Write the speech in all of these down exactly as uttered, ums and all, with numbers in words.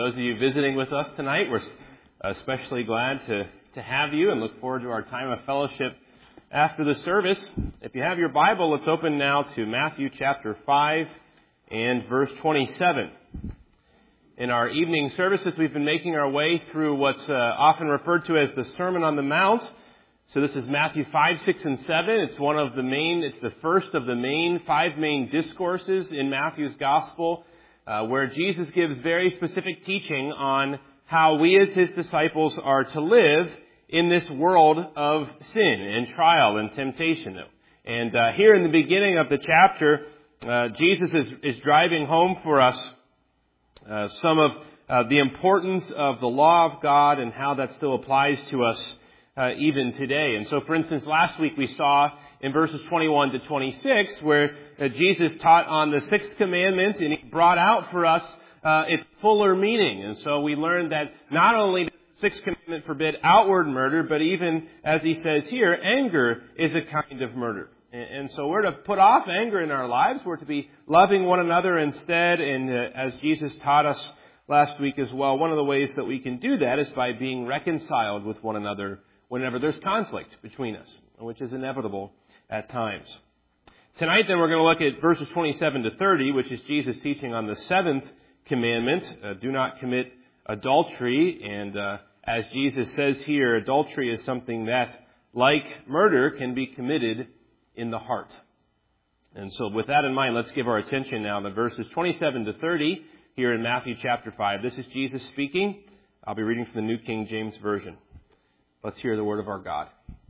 Those of you visiting with us tonight, we're especially glad to, to have you and look forward to our time of fellowship after the service. If you have your Bible, let's open now to Matthew chapter five and verse twenty-seven. In our evening services, we've been making our way through what's uh, often referred to as the Sermon on the Mount. So this is Matthew five, six, and seven. It's one of the main, it's the first of the main, five main discourses in Matthew's Gospel, uh, where Jesus gives very specific teaching on how we as His disciples are to live in this world of sin and trial and temptation. And uh, here in the beginning of the chapter, uh, Jesus is, is driving home for us uh, some of uh, the importance of the law of God and how that still applies to us Uh, even today. And so, for instance, last week we saw in verses twenty-one to twenty-six where uh, Jesus taught on the sixth commandment, and He brought out for us uh, its fuller meaning. And so we learned that not only does the sixth commandment forbid outward murder, but even, as He says here, anger is a kind of murder. And, and so we're to put off anger in our lives. We're to be loving one another instead. And uh, as Jesus taught us last week as well, one of the ways that we can do that is by being reconciled with one another whenever there's conflict between us, which is inevitable at times. Tonight, then, we're going to look at verses twenty-seven to thirty, which is Jesus' teaching on the seventh commandment, uh, do not commit adultery. And uh, as Jesus says here, adultery is something that, like murder, can be committed in the heart. And so with that in mind, let's give our attention now to verses twenty-seven to thirty here in Matthew chapter five. This is Jesus speaking. I'll be reading from the New King James Version. Let's hear the word of our God.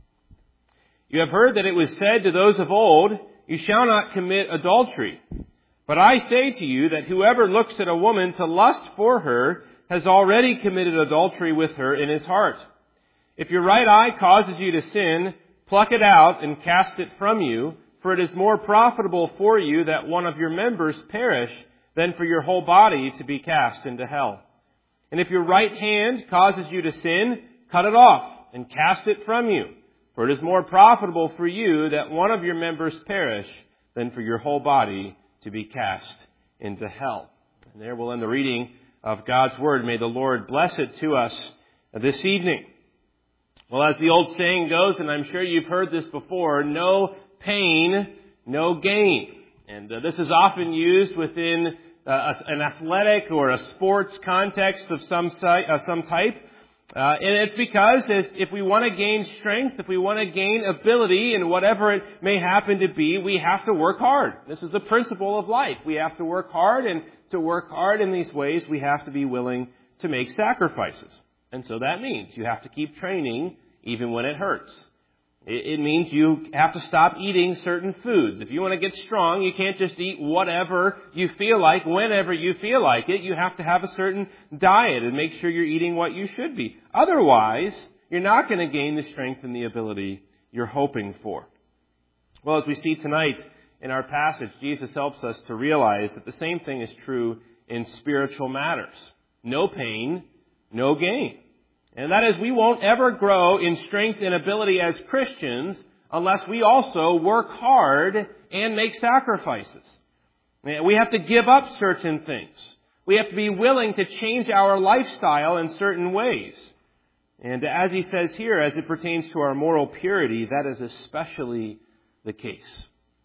You have heard that it was said to those of old, you shall not commit adultery. But I say to you that whoever looks at a woman to lust for her has already committed adultery with her in his heart. If your right eye causes you to sin, pluck it out and cast it from you, for it is more profitable for you that one of your members perish than for your whole body to be cast into hell. And if your right hand causes you to sin, cut it off and cast it from you. For it is more profitable for you that one of your members perish than for your whole body to be cast into hell. And there we'll end the reading of God's Word. May the Lord bless it to us this evening. Well, as the old saying goes, and I'm sure you've heard this before, no pain, no gain. And uh, this is often used within uh, an athletic or a sports context of some, si- uh, some type. Uh, and it's because if, if we want to gain strength, if we want to gain ability in whatever it may happen to be, we have to work hard. This is a principle of life. We have to work hard, and to work hard in these ways, we have to be willing to make sacrifices. And so that means you have to keep training even when it hurts. It, it means you have to stop eating certain foods. If you want to get strong, you can't just eat whatever you feel like, whenever you feel like it. You have to have a certain diet and make sure you're eating what you should be. Otherwise, you're not going to gain the strength and the ability you're hoping for. Well, as we see tonight in our passage, Jesus helps us to realize that the same thing is true in spiritual matters. No pain, no gain. And that is, we won't ever grow in strength and ability as Christians unless we also work hard and make sacrifices. We have to give up certain things. We have to be willing to change our lifestyle in certain ways. And as he says here, as it pertains to our moral purity, that is especially the case.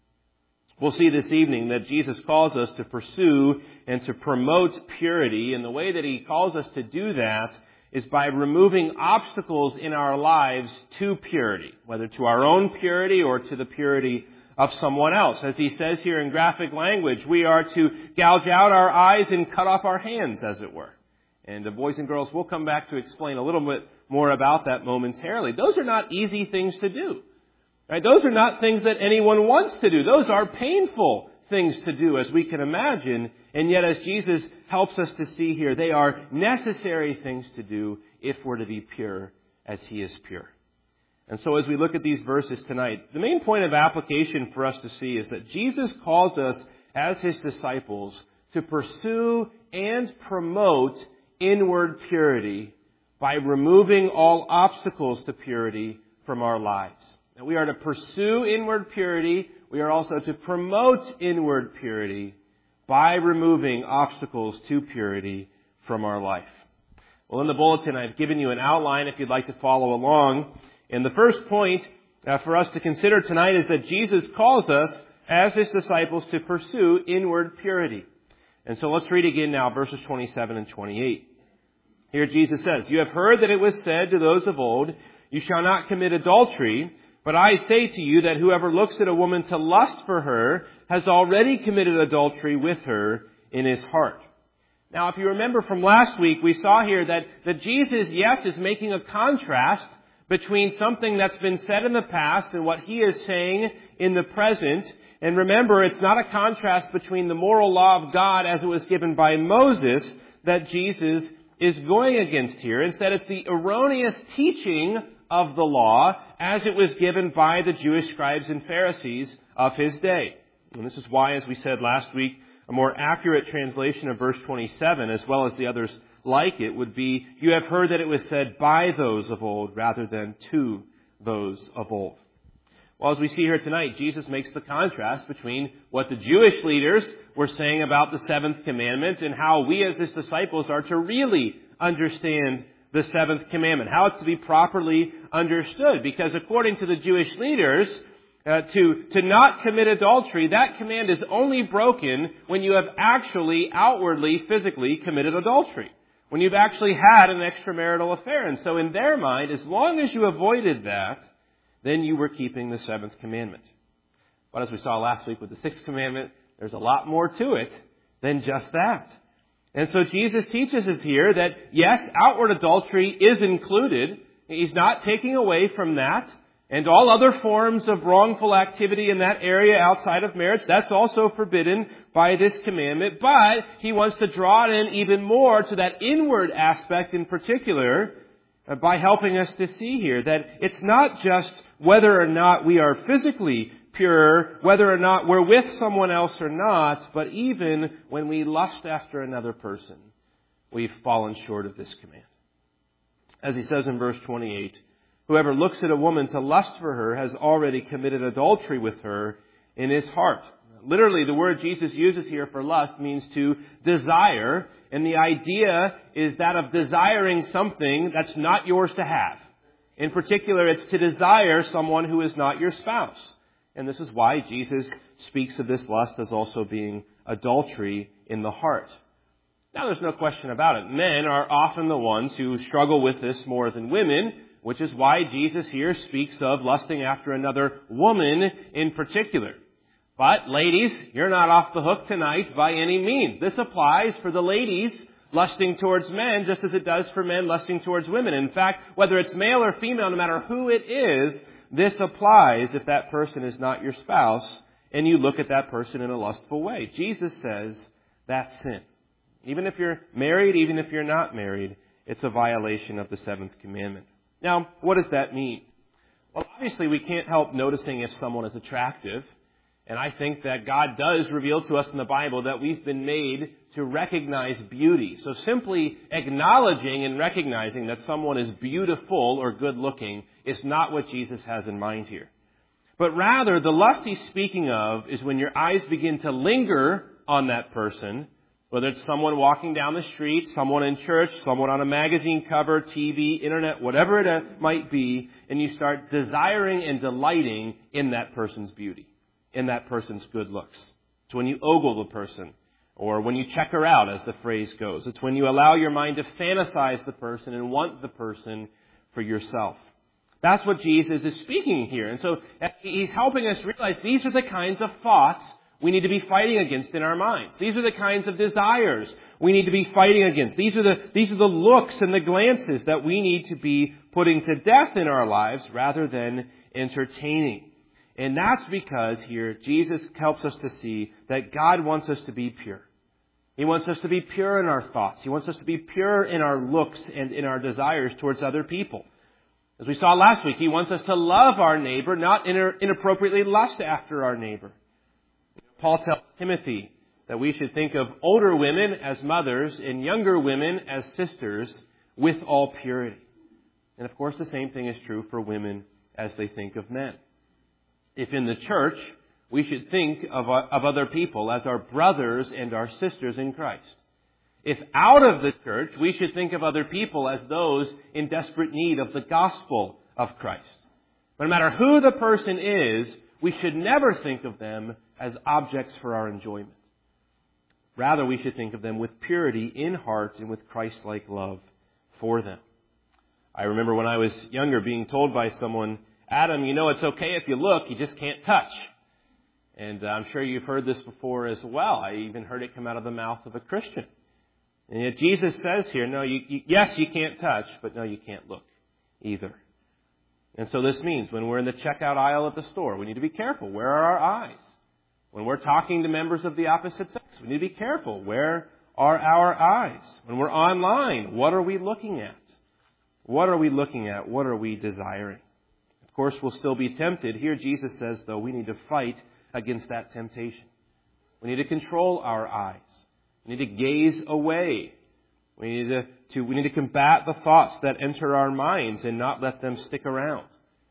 We'll see this evening that Jesus calls us to pursue and to promote purity, and the way that He calls us to do that is by removing obstacles in our lives to purity, whether to our own purity or to the purity of someone else. As He says here in graphic language, we are to gouge out our eyes and cut off our hands, as it were. And the boys and girls, we'll come back to explain a little bit more about that momentarily. Those are not easy things to do. Right? Those are not things that anyone wants to do. Those are painful things to do, as we can imagine. And yet, as Jesus helps us to see here, they are necessary things to do if we're to be pure as He is pure. And so as we look at these verses tonight, the main point of application for us to see is that Jesus calls us as His disciples to pursue and promote inward purity by removing all obstacles to purity from our lives. And we are to pursue inward purity. We are also to promote inward purity by removing obstacles to purity from our life. Well, in the bulletin, I've given you an outline if you'd like to follow along. And the first point uh, for us to consider tonight is that Jesus calls us, as His disciples, to pursue inward purity. And so let's read again now verses twenty-seven and twenty-eight. Here Jesus says, "You have heard that it was said to those of old, 'You shall not commit adultery.' But I say to you that whoever looks at a woman to lust for her has already committed adultery with her in his heart." Now, if you remember from last week, we saw here that, that Jesus, yes, is making a contrast between something that's been said in the past and what He is saying in the present. And remember, it's not a contrast between the moral law of God as it was given by Moses that Jesus is going against here. Instead, it's the erroneous teaching of the law as it was given by the Jewish scribes and Pharisees of His day. And this is why, as we said last week, a more accurate translation of verse twenty-seven, as well as the others like it, would be, "You have heard that it was said by those of old rather than to those of old." Well, as we see here tonight, Jesus makes the contrast between what the Jewish leaders were saying about the seventh commandment and how we as His disciples are to really understand the seventh commandment, how it's to be properly understood. Because according to the Jewish leaders, uh, to, to not commit adultery, that command is only broken when you have actually, outwardly, physically committed adultery. When you've actually had an extramarital affair. And so in their mind, as long as you avoided that, then you were keeping the seventh commandment. But as we saw last week with the sixth commandment, there's a lot more to it than just that. And so Jesus teaches us here that, yes, outward adultery is included. He's not taking away from that. And all other forms of wrongful activity in that area outside of marriage, that's also forbidden by this commandment. But He wants to draw it in even more to that inward aspect in particular by helping us to see here that it's not just whether or not we are physically pure, whether or not we're with someone else or not, but even when we lust after another person, we've fallen short of this command. As He says in verse twenty-eight, "Whoever looks at a woman to lust for her has already committed adultery with her in his heart." Literally, the word Jesus uses here for lust means to desire, and the idea is that of desiring something that's not yours to have. In particular, it's to desire someone who is not your spouse. And this is why Jesus speaks of this lust as also being adultery in the heart. Now, there's no question about it. Men are often the ones who struggle with this more than women, which is why Jesus here speaks of lusting after another woman in particular. But ladies, you're not off the hook tonight by any means. This applies for the ladies lusting towards men just as it does for men lusting towards women. In fact, whether it's male or female, no matter who it is, this applies if that person is not your spouse and you look at that person in a lustful way. Jesus says that's sin. Even if you're married, even if you're not married, it's a violation of the seventh commandment. Now, what does that mean? Well, obviously we can't help noticing if someone is attractive. And I think that God does reveal to us in the Bible that we've been made to recognize beauty. So simply acknowledging and recognizing that someone is beautiful or good looking is not what Jesus has in mind here. But rather, the lust He's speaking of is when your eyes begin to linger on that person, whether it's someone walking down the street, someone in church, someone on a magazine cover, T V, internet, whatever it might be, and you start desiring and delighting in that person's beauty, in that person's good looks. It's when you ogle the person, or when you check her out, as the phrase goes. It's when you allow your mind to fantasize the person and want the person for yourself. That's what Jesus is speaking here. And so He's helping us realize these are the kinds of thoughts we need to be fighting against in our minds. These are the kinds of desires we need to be fighting against. These are the, these are the looks and the glances that we need to be putting to death in our lives rather than entertaining. And that's because here Jesus helps us to see that God wants us to be pure. He wants us to be pure in our thoughts. He wants us to be pure in our looks and in our desires towards other people. As we saw last week, He wants us to love our neighbor, not inappropriately lust after our neighbor. Paul tells Timothy that we should think of older women as mothers and younger women as sisters with all purity. And of course, the same thing is true for women as they think of men. If in the church, we should think of, of other people as our brothers and our sisters in Christ. If out of the church, we should think of other people as those in desperate need of the gospel of Christ. But no matter who the person is, we should never think of them as objects for our enjoyment. Rather, we should think of them with purity in heart and with Christ-like love for them. I remember when I was younger being told by someone, Adam, you know it's okay if you look, you just can't touch. And I'm sure you've heard this before as well. I even heard it come out of the mouth of a Christian. And yet Jesus says here, no, you, you, yes, you can't touch, but no, you can't look either. And so this means when we're in the checkout aisle at the store, we need to be careful. Where are our eyes? When we're talking to members of the opposite sex, we need to be careful. Where are our eyes? When we're online, what are we looking at? What are we looking at? What are we desiring? Of course, we'll still be tempted. Here Jesus says, though, we need to fight against that temptation. We need to control our eyes. We need to gaze away. We need to, to, we need to combat the thoughts that enter our minds and not let them stick around.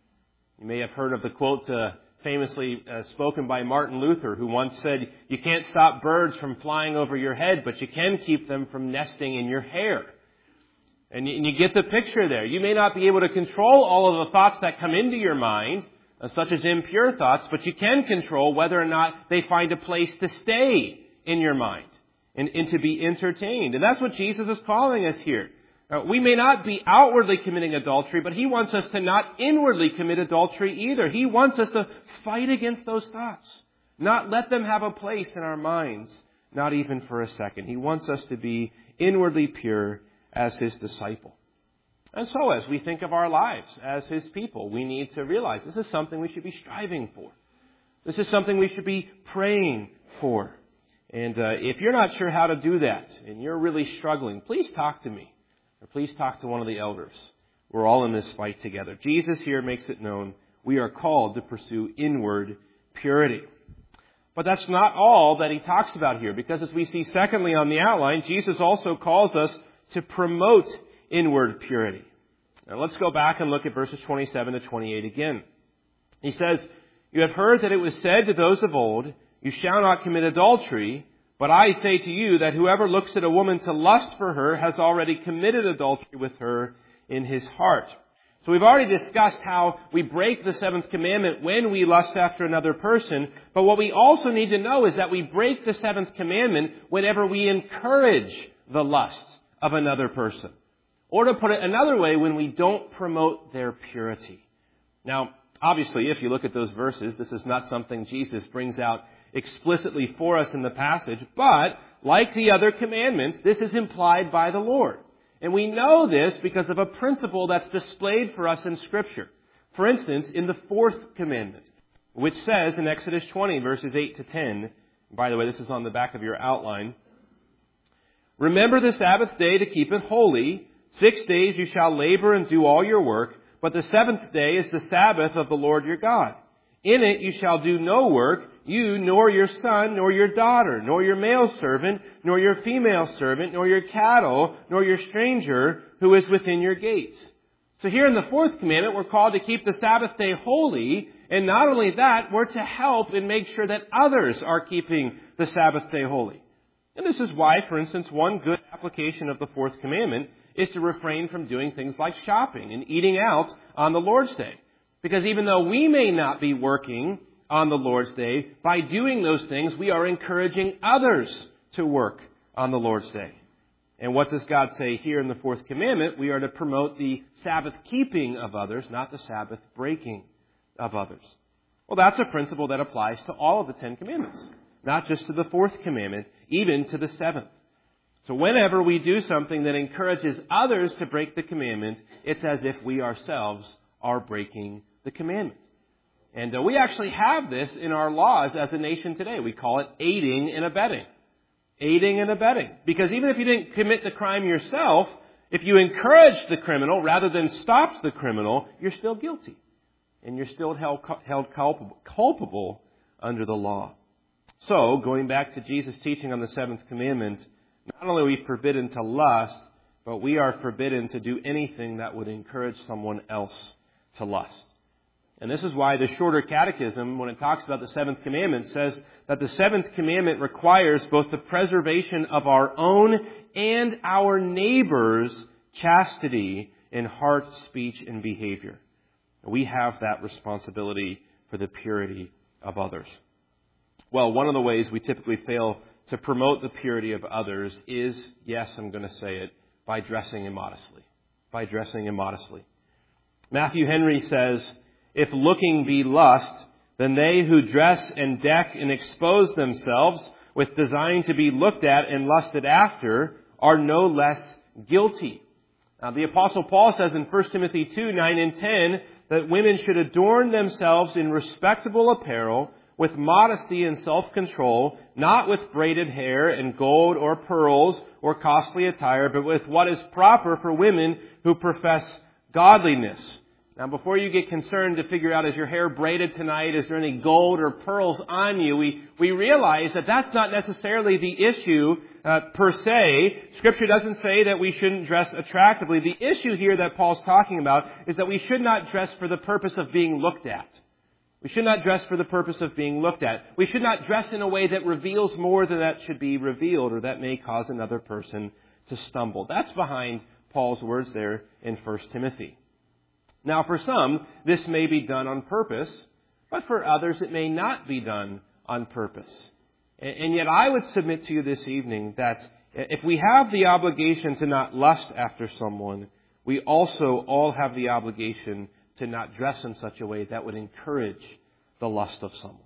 You may have heard of the quote uh, famously uh, spoken by Martin Luther, who once said, you can't stop birds from flying over your head, but you can keep them from nesting in your hair. And you, and you get the picture there. You may not be able to control all of the thoughts that come into your mind, uh, such as impure thoughts, but you can control whether or not they find a place to stay in your mind. And, and to be entertained. And that's what Jesus is calling us here. Uh, we may not be outwardly committing adultery, but He wants us to not inwardly commit adultery either. He wants us to fight against those thoughts. Not let them have a place in our minds, not even for a second. He wants us to be inwardly pure as His disciple. And so as we think of our lives as His people, we need to realize this is something we should be striving for. This is something we should be praying for. And uh, if you're not sure how to do that and you're really struggling, please talk to me. Or please talk to one of the elders. We're all in this fight together. Jesus here makes it known we are called to pursue inward purity. But that's not all that He talks about here, because as we see secondly on the outline, Jesus also calls us to promote inward purity. Now let's go back and look at verses twenty-seven to twenty-eight again. He says, you have heard that it was said to those of old, you shall not commit adultery, but I say to you that whoever looks at a woman to lust for her has already committed adultery with her in his heart. So we've already discussed how we break the seventh commandment when we lust after another person, but what we also need to know is that we break the seventh commandment whenever we encourage the lust of another person. Or to put it another way, when we don't promote their purity. Now, obviously, if you look at those verses, this is not something Jesus brings out explicitly for us in the passage, but like the other commandments, this is implied by the Lord. And we know this because of a principle that's displayed for us in Scripture. For instance, in the fourth commandment, which says in Exodus twenty, verses eight to ten, by the way, this is on the back of your outline, remember the Sabbath day to keep it holy. Six days you shall labor and do all your work, but the seventh day is the Sabbath of the Lord your God. In it you shall do no work, you, nor your son, nor your daughter, nor your male servant, nor your female servant, nor your cattle, nor your stranger who is within your gates. So here in the fourth commandment, we're called to keep the Sabbath day holy. And not only that, we're to help and make sure that others are keeping the Sabbath day holy. And this is why, for instance, one good application of the fourth commandment is to refrain from doing things like shopping and eating out on the Lord's Day. Because even though we may not be working on the Lord's Day, by doing those things, we are encouraging others to work on the Lord's Day. And what does God say here in the fourth commandment? We are to promote the Sabbath keeping of others, not the Sabbath breaking of others. Well, that's a principle that applies to all of the Ten Commandments, not just to the fourth commandment, even to the seventh. So whenever we do something that encourages others to break the commandment, it's as if we ourselves are breaking the commandment. And uh, we actually have this in our laws as a nation today. We call it aiding and abetting. Aiding and abetting. Because even if you didn't commit the crime yourself, if you encourage the criminal rather than stopped the criminal, you're still guilty. And you're still held, held culpable, culpable under the law. So, going back to Jesus' teaching on the seventh commandment, not only are we forbidden to lust, but we are forbidden to do anything that would encourage someone else to lust. And this is why the Shorter Catechism, when it talks about the seventh commandment, says that the seventh commandment requires both the preservation of our own and our neighbor's chastity in heart, speech, and behavior. We have that responsibility for the purity of others. Well, one of the ways we typically fail to promote the purity of others is, yes, I'm going to say it, by dressing immodestly. By dressing immodestly. Matthew Henry says, "If looking be lust, then they who dress and deck and expose themselves with design to be looked at and lusted after are no less guilty." Now, the Apostle Paul says in First Timothy two, nine and ten that women should adorn themselves in respectable apparel with modesty and self-control, not with braided hair and gold or pearls or costly attire, but with what is proper for women who profess godliness. Now, before you get concerned to figure out, is your hair braided tonight? Is there any gold or pearls on you? We, we realize that that's not necessarily the issue uh, per se. Scripture doesn't say that we shouldn't dress attractively. The issue here that Paul's talking about is that we should not dress for the purpose of being looked at. We should not dress for the purpose of being looked at. We should not dress in a way that reveals more than that should be revealed, or that may cause another person to stumble. That's behind Paul's words there in First Timothy. Now, for some, this may be done on purpose, but for others, it may not be done on purpose. And yet, I would submit to you this evening that if we have the obligation to not lust after someone, we also all have the obligation to not dress in such a way that would encourage the lust of someone.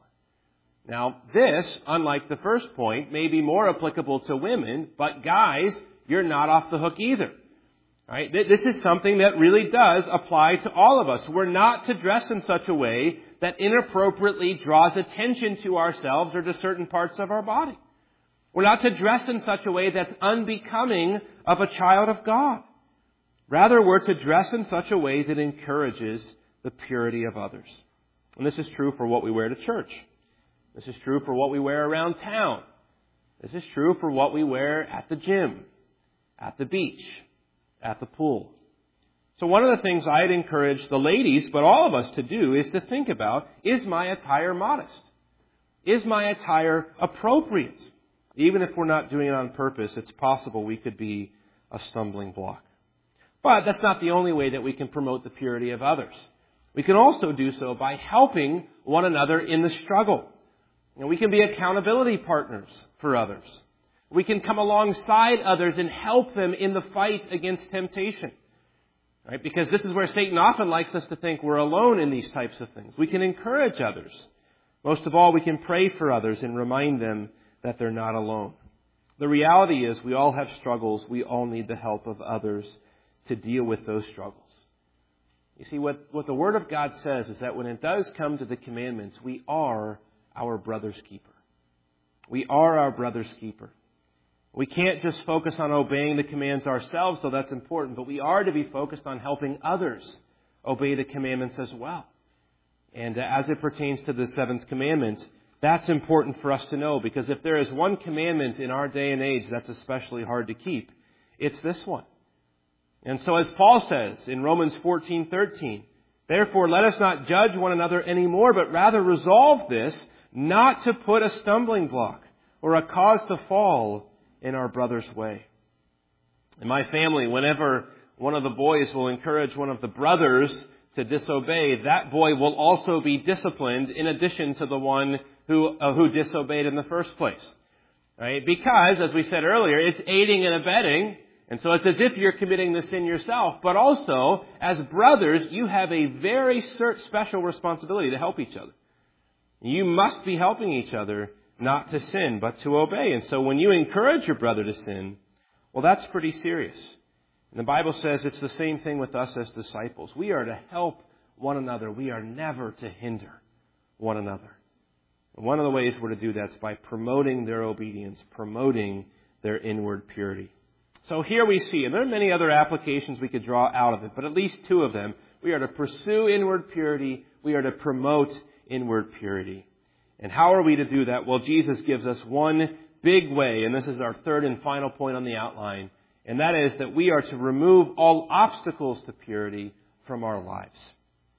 Now, this, unlike the first point, may be more applicable to women, but guys, you're not off the hook either. Right? This is something that really does apply to all of us. We're not to dress in such a way that inappropriately draws attention to ourselves or to certain parts of our body. We're not to dress in such a way that's unbecoming of a child of God. Rather, we're to dress in such a way that encourages the purity of others. And this is true for what we wear to church. This is true for what we wear around town. This is true for what we wear at the gym, at the beach, at the pool. So one of the things I'd encourage the ladies, but all of us to do, is to think about, is my attire modest? Is my attire appropriate? Even if we're not doing it on purpose, it's possible we could be a stumbling block. But that's not the only way that we can promote the purity of others. We can also do so by helping one another in the struggle. You know, we can be accountability partners for others. We can come alongside others and help them in the fight against temptation. Right? Because this is where Satan often likes us to think we're alone in these types of things. We can encourage others. Most of all, we can pray for others and remind them that they're not alone. The reality is we all have struggles. We all need the help of others to deal with those struggles. You see, what, what the Word of God says is that when it does come to the commandments, we are our brother's keeper. We are our brother's keeper. We can't just focus on obeying the commands ourselves, though that's important, but we are to be focused on helping others obey the commandments as well. And as it pertains to the seventh commandment, that's important for us to know, because if there is one commandment in our day and age that's especially hard to keep, it's this one. And so as Paul says in Romans fourteen thirteen, therefore let us not judge one another anymore, but rather resolve this, not to put a stumbling block or a cause to fall in our brother's way. In my family, whenever one of the boys will encourage one of the brothers to disobey, that boy will also be disciplined in addition to the one who uh, who disobeyed in the first place. Right? Because, as we said earlier, it's aiding and abetting. And so it's as if you're committing the sin yourself. But also, as brothers, you have a very special responsibility to help each other. You must be helping each other not to sin, but to obey. And so when you encourage your brother to sin, well, that's pretty serious. And the Bible says it's the same thing with us as disciples. We are to help one another. We are never to hinder one another. And one of the ways we're to do that is by promoting their obedience, promoting their inward purity. So here we see, and there are many other applications we could draw out of it, but at least two of them. We are to pursue inward purity. We are to promote inward purity. And how are we to do that? Well, Jesus gives us one big way, and this is our third and final point on the outline, and that is that we are to remove all obstacles to purity from our lives.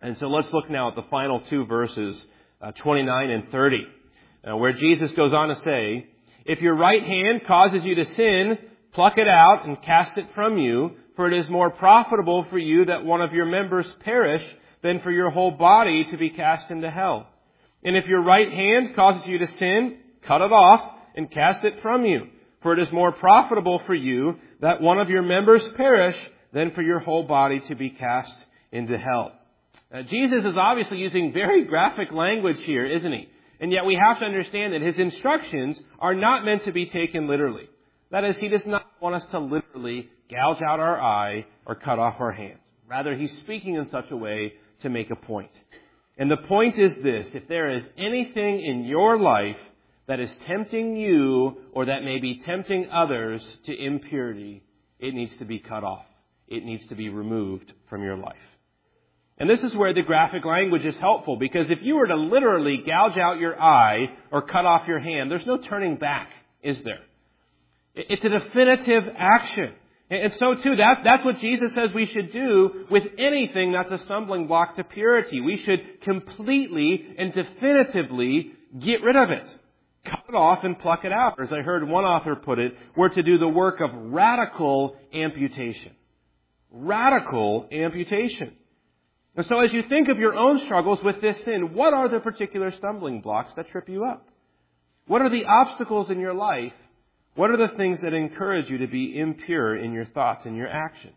And so let's look now at the final two verses, uh, twenty-nine and thirty, uh, where Jesus goes on to say, "If your right hand causes you to sin, pluck it out and cast it from you, for it is more profitable for you that one of your members perish than for your whole body to be cast into hell. And if your right hand causes you to sin, cut it off and cast it from you, for it is more profitable for you that one of your members perish than for your whole body to be cast into hell." Now, Jesus is obviously using very graphic language here, isn't he? And yet we have to understand that his instructions are not meant to be taken literally. That is, he does not want us to literally gouge out our eye or cut off our hands. Rather, he's speaking in such a way to make a point. And the point is this: if there is anything in your life that is tempting you or that may be tempting others to impurity, it needs to be cut off. It needs to be removed from your life. And this is where the graphic language is helpful, because if you were to literally gouge out your eye or cut off your hand, there's no turning back, is there? It's a definitive action. And so too, that, that's what Jesus says we should do with anything that's a stumbling block to purity. We should completely and definitively get rid of it. Cut it off and pluck it out. Or as I heard one author put it, we're to do the work of radical amputation. Radical amputation. And so as you think of your own struggles with this sin, what are the particular stumbling blocks that trip you up? What are the obstacles in your life? What are the things that encourage you to be impure in your thoughts and your actions?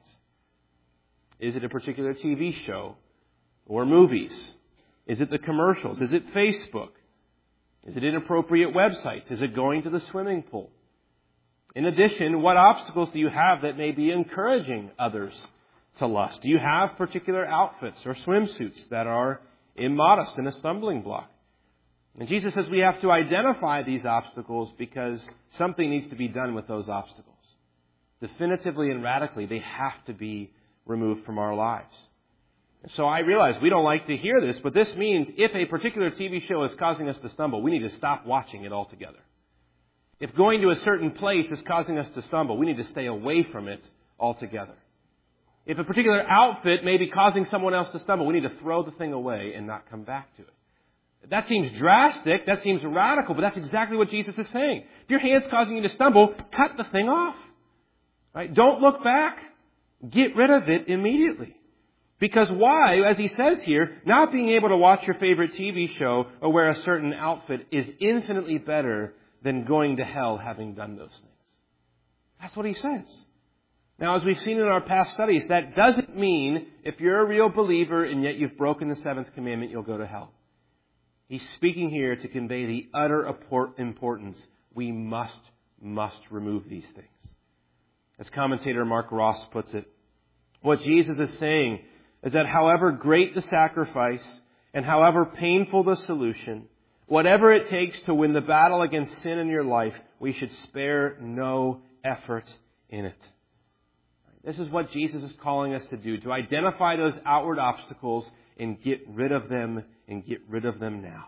Is it a particular T V show or movies? Is it the commercials? Is it Facebook? Is it inappropriate websites? Is it going to the swimming pool? In addition, what obstacles do you have that may be encouraging others to lust? Do you have particular outfits or swimsuits that are immodest and a stumbling block? And Jesus says we have to identify these obstacles because something needs to be done with those obstacles. Definitively and radically, they have to be removed from our lives. And so I realize we don't like to hear this, but this means if a particular T V show is causing us to stumble, we need to stop watching it altogether. If going to a certain place is causing us to stumble, we need to stay away from it altogether. If a particular outfit may be causing someone else to stumble, we need to throw the thing away and not come back to it. That seems drastic, that seems radical, but that's exactly what Jesus is saying. If your hand's causing you to stumble, cut the thing off. Right? Don't look back. Get rid of it immediately. Because why, as he says here, not being able to watch your favorite T V show or wear a certain outfit is infinitely better than going to hell having done those things. That's what he says. Now, as we've seen in our past studies, that doesn't mean if you're a real believer and yet you've broken the seventh commandment, you'll go to hell. He's speaking here to convey the utter importance. We must, must remove these things. As commentator Mark Ross puts it, what Jesus is saying is that however great the sacrifice and however painful the solution, whatever it takes to win the battle against sin in your life, we should spare no effort in it. This is what Jesus is calling us to do, to identify those outward obstacles and get rid of them and get rid of them now.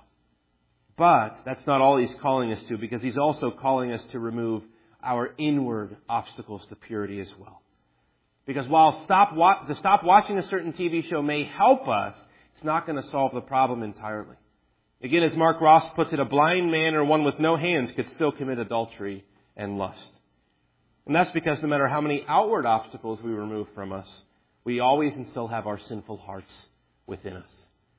But that's not all he's calling us to, because he's also calling us to remove our inward obstacles to purity as well. Because while stop wa- to stop watching a certain T V show may help us, it's not going to solve the problem entirely. Again, as Mark Ross puts it, a blind man or one with no hands could still commit adultery and lust. And that's because no matter how many outward obstacles we remove from us, we always and still have our sinful hearts within us.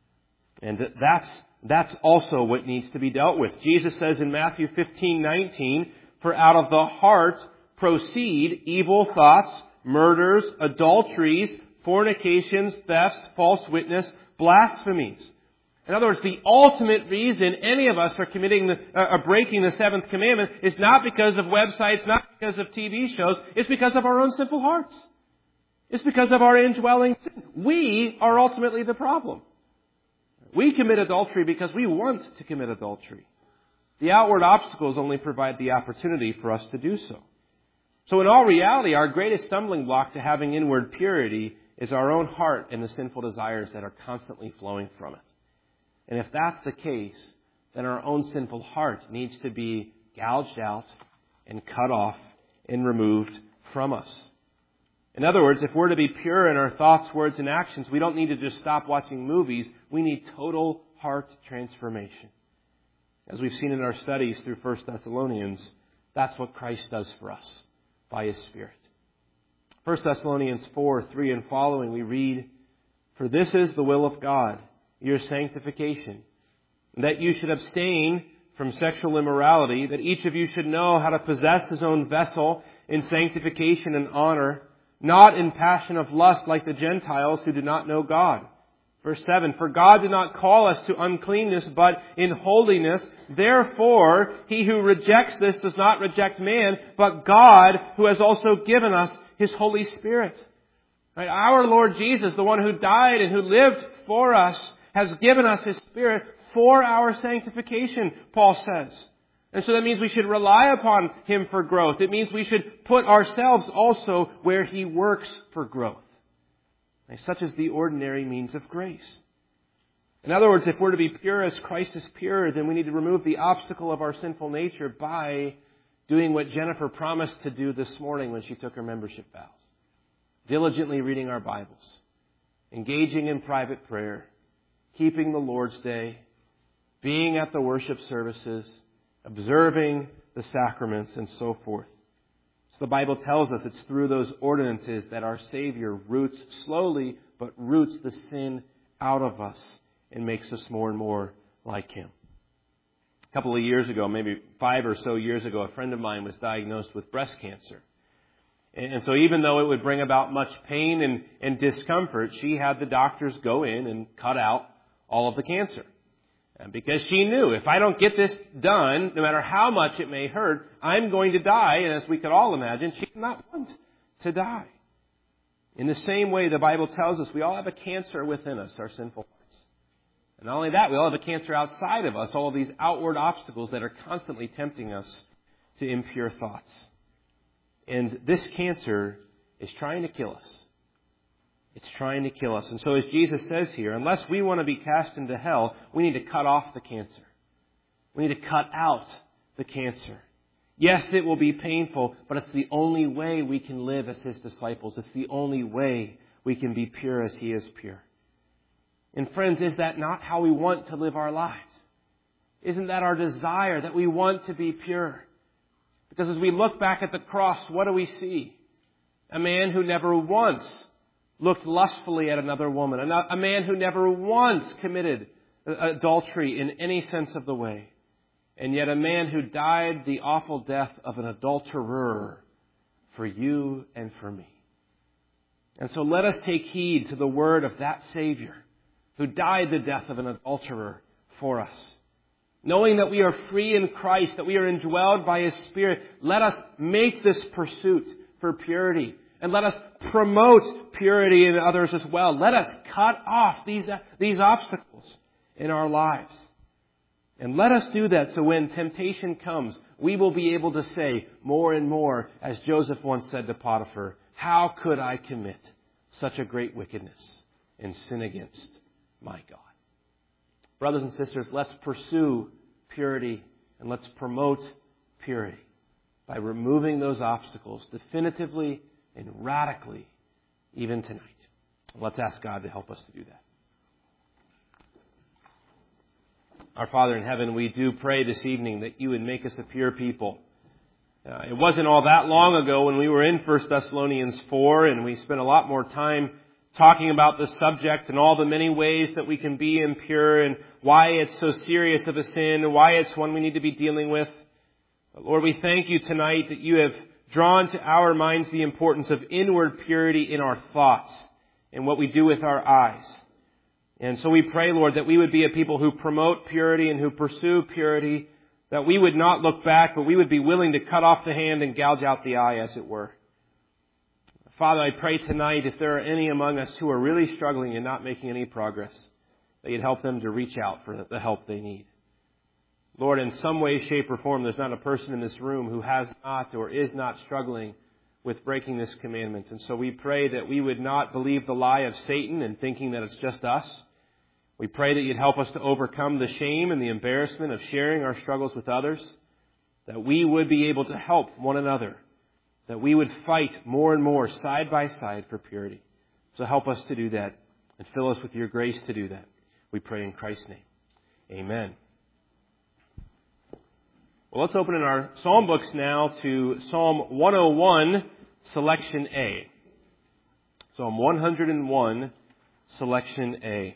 And that's, that's also what needs to be dealt with. Jesus says in Matthew fifteen nineteen, "For out of the heart proceed evil thoughts, murders, adulteries, fornications, thefts, false witness, blasphemies." In other words, the ultimate reason any of us are committing the, uh, are breaking the seventh commandment is not because of websites, not because of T V shows. It's because of our own sinful hearts. It's because of our indwelling sin. We are ultimately the problem. We commit adultery because we want to commit adultery. The outward obstacles only provide the opportunity for us to do so. So in all reality, our greatest stumbling block to having inward purity is our own heart and the sinful desires that are constantly flowing from it. And if that's the case, then our own sinful heart needs to be gouged out and cut off and removed from us. In other words, if we're to be pure in our thoughts, words, and actions, we don't need to just stop watching movies. We need total heart transformation. As we've seen in our studies through First Thessalonians, that's what Christ does for us by His Spirit. First Thessalonians four, three and following, we read, "For this is the will of God, your sanctification, that you should abstain from sexual immorality, that each of you should know how to possess his own vessel in sanctification and honor, not in passion of lust like the Gentiles who do not know God." Verse seven, "For God did not call us to uncleanness, but in holiness. Therefore, he who rejects this does not reject man, but God, who has also given us His Holy Spirit." Right? Our Lord Jesus, the one who died and who lived for us, has given us His Spirit for our sanctification, Paul says. And so that means we should rely upon Him for growth. It means we should put ourselves also where He works for growth. And such is the ordinary means of grace. In other words, if we're to be pure as Christ is pure, then we need to remove the obstacle of our sinful nature by doing what Jennifer promised to do this morning when she took her membership vows. Diligently reading our Bibles, engaging in private prayer, keeping the Lord's Day, being at the worship services, observing the sacraments, and so forth. So the Bible tells us it's through those ordinances that our Savior roots slowly, but roots the sin out of us and makes us more and more like Him. A couple of years ago, maybe five or so years ago, a friend of mine was diagnosed with breast cancer. And so even though it would bring about much pain and, and discomfort, she had the doctors go in and cut out all of the cancer. And because she knew, if I don't get this done, no matter how much it may hurt, I'm going to die. And as we could all imagine, she did not want to die. In the same way, the Bible tells us we all have a cancer within us, our sinful hearts. And not only that, we all have a cancer outside of us, all of these outward obstacles that are constantly tempting us to impure thoughts. And this cancer is trying to kill us. It's trying to kill us. And so as Jesus says here, unless we want to be cast into hell, we need to cut off the cancer. We need to cut out the cancer. Yes, it will be painful, but it's the only way we can live as His disciples. It's the only way we can be pure as He is pure. And friends, is that not how we want to live our lives? Isn't that our desire, that we want to be pure? Because as we look back at the cross, what do we see? A man who never once looked lustfully at another woman. A man who never once committed adultery in any sense of the way. And yet a man who died the awful death of an adulterer for you and for me. And so let us take heed to the word of that Savior who died the death of an adulterer for us. Knowing that we are free in Christ, that we are indwelled by His Spirit, let us make this pursuit for purity. And let us promote purity in others as well. Let us cut off these, these obstacles in our lives. And let us do that so when temptation comes, we will be able to say more and more, as Joseph once said to Potiphar, "How could I commit such a great wickedness and sin against my God?" Brothers and sisters, let's pursue purity and let's promote purity by removing those obstacles definitively and radically, even tonight. Let's ask God to help us to do that. Our Father in heaven, we do pray this evening that You would make us a pure people. Uh, it wasn't all that long ago when we were in First Thessalonians four and we spent a lot more time talking about this subject and all the many ways that we can be impure and why it's so serious of a sin and why it's one we need to be dealing with. But Lord, we thank You tonight that You have drawn to our minds the importance of inward purity in our thoughts and what we do with our eyes. And so we pray, Lord, that we would be a people who promote purity and who pursue purity, that we would not look back, but we would be willing to cut off the hand and gouge out the eye, as it were. Father, I pray tonight, if there are any among us who are really struggling and not making any progress, that You'd help them to reach out for the help they need. Lord, in some way, shape, or form, there's not a person in this room who has not or is not struggling with breaking this commandment. And so we pray that we would not believe the lie of Satan and thinking that it's just us. We pray that You'd help us to overcome the shame and the embarrassment of sharing our struggles with others, that we would be able to help one another that we would fight more and more side by side for purity. So help us to do that and fill us with your grace to do that. We pray in Christ's name. Amen. Well, let's open in our Psalm books now to Psalm one oh one, Selection A. Psalm one oh one, Selection A.